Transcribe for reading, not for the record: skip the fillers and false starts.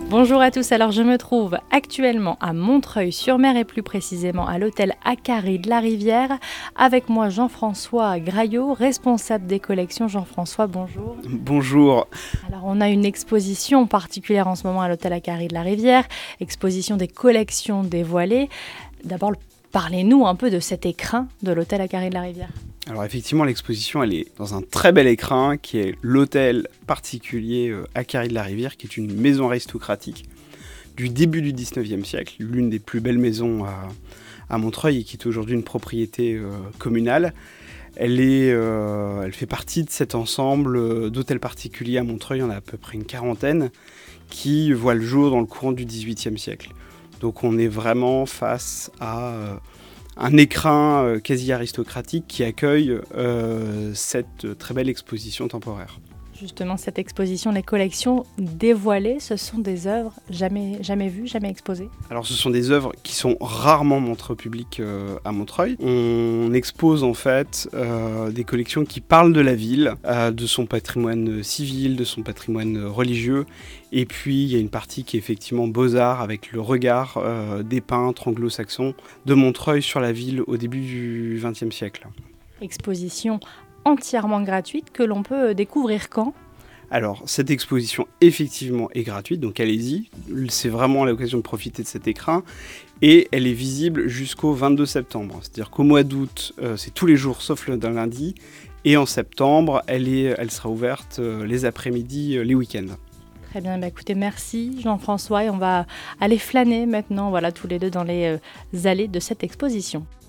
Bonjour à tous, alors je me trouve actuellement à Montreuil-sur-Mer et plus précisément à l'hôtel Akari de la Rivière. Avec moi Jean-François Graillot, responsable des collections. Jean-François, bonjour. Bonjour. Alors on a une exposition particulière en ce moment à l'hôtel Akari de la Rivière, exposition des collections dévoilées. D'abord, parlez-nous un peu de cet écrin de l'hôtel Akari de la Rivière. Alors effectivement, l'exposition, elle est dans un très bel écrin qui est l'hôtel particulier Akari de la Rivière, qui est une maison aristocratique du début du 19e siècle, l'une des plus belles maisons à Montreuil et qui est aujourd'hui une propriété communale. Elle fait partie de cet ensemble d'hôtels particuliers à Montreuil, il y en a à peu près une quarantaine, qui voient le jour dans le courant du 18e siècle. Donc on est vraiment face à un écrin quasi aristocratique qui accueille cette très belle exposition temporaire. Justement, cette exposition, les collections dévoilées, ce sont des œuvres jamais vues, jamais exposées. Alors ce sont des œuvres qui sont rarement montrées au public à Montreuil. On expose en fait des collections qui parlent de la ville, de son patrimoine civil, de son patrimoine religieux. Et puis il y a une partie qui est effectivement beaux-arts avec le regard des peintres anglo-saxons de Montreuil sur la ville au début du XXe siècle. Exposition entièrement gratuite que l'on peut découvrir quand ? Alors, cette exposition, effectivement, est gratuite, donc allez-y. C'est vraiment l'occasion de profiter de cet écrin. Et elle est visible jusqu'au 22 septembre. C'est-à-dire qu'au mois d'août, c'est tous les jours, sauf le lundi. Et en septembre, elle sera ouverte les après-midi, les week-ends. Très bien, écoutez, merci Jean-François. Et on va aller flâner maintenant, voilà, tous les deux dans les allées de cette exposition.